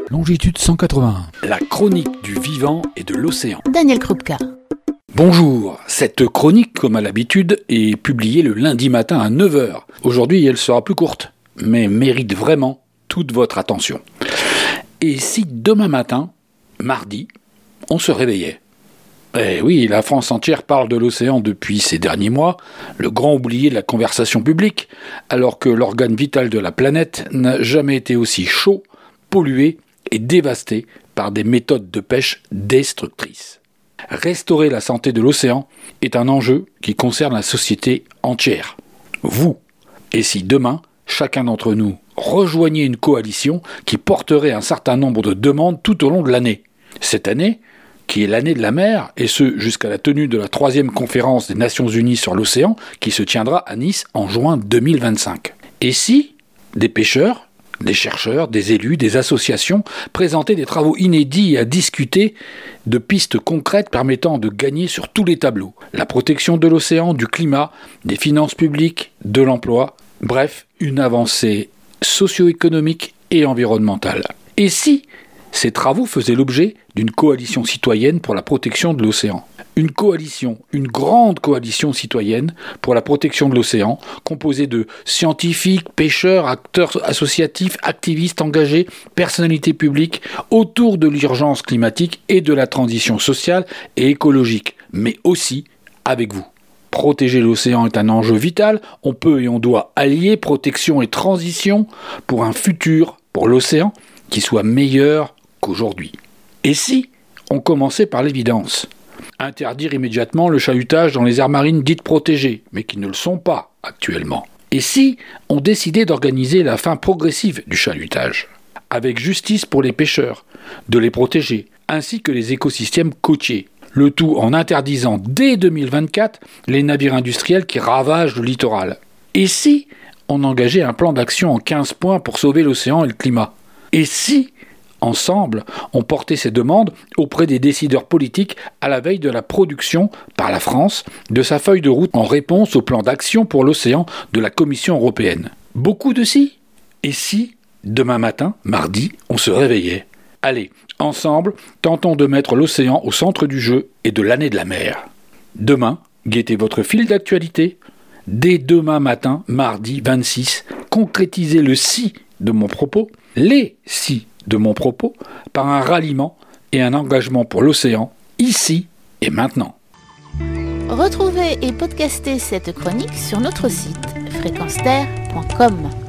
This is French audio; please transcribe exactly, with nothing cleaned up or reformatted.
Longitude cent quatre-vingt-un. La chronique du vivant et de l'océan. Daniel Krupka. Bonjour, cette chronique, comme à l'habitude, est publiée le lundi matin à neuf heures. Aujourd'hui, elle sera plus courte, mais mérite vraiment toute votre attention. Et si demain matin, mardi, on se réveillait ? Eh oui, la France entière parle de l'océan depuis ces derniers mois, le grand oublié de la conversation publique, alors que l'organe vital de la planète n'a jamais été aussi chaud, pollué et dévasté par des méthodes de pêche destructrices. Restaurer la santé de l'océan est un enjeu qui concerne la société entière. Vous. Et si demain, chacun d'entre nous rejoignait une coalition qui porterait un certain nombre de demandes tout au long de l'année. Cette année, qui est l'année de la mer, et ce jusqu'à la tenue de la troisième conférence des Nations Unies sur l'océan, qui se tiendra à Nice en juin deux mille vingt-cinq. Et si des pêcheurs, des chercheurs, des élus, des associations présentaient des travaux inédits à discuter de pistes concrètes permettant de gagner sur tous les tableaux, la protection de l'océan, du climat, des finances publiques, de l'emploi, bref, une avancée socio-économique et environnementale. Et si ces travaux faisaient l'objet d'une coalition citoyenne pour la protection de l'océan. Une coalition, une grande coalition citoyenne pour la protection de l'océan, composée de scientifiques, pêcheurs, acteurs associatifs, activistes engagés, personnalités publiques, autour de l'urgence climatique et de la transition sociale et écologique, mais aussi avec vous. Protéger l'océan est un enjeu vital, on peut et on doit allier protection et transition pour un futur, pour l'océan, qui soit meilleur qu'aujourd'hui. Et si on commençait par l'évidence ? Interdire immédiatement le chalutage dans les aires marines dites protégées, mais qui ne le sont pas actuellement. Et si on décidait d'organiser la fin progressive du chalutage, avec justice pour les pêcheurs, de les protéger, ainsi que les écosystèmes côtiers, le tout en interdisant dès deux mille vingt-quatre les navires industriels qui ravagent le littoral. Et si on engageait un plan d'action en quinze points pour sauver l'océan et le climat ? Et si, ensemble, on portait ces demandes auprès des décideurs politiques à la veille de la production, par la France, de sa feuille de route en réponse au plan d'action pour l'océan de la Commission européenne. Beaucoup de si. Et si, demain matin, mardi, on se réveillait ? Allez, ensemble, tentons de mettre l'océan au centre du jeu et de l'année de la mer. Demain, guettez votre fil d'actualité. Dès demain matin, mardi vingt-six, concrétisez le si de mon propos, les si de mon propos, par un ralliement et un engagement pour l'océan, ici et maintenant. Retrouvez et podcastez cette chronique sur notre site fréquence terre point com.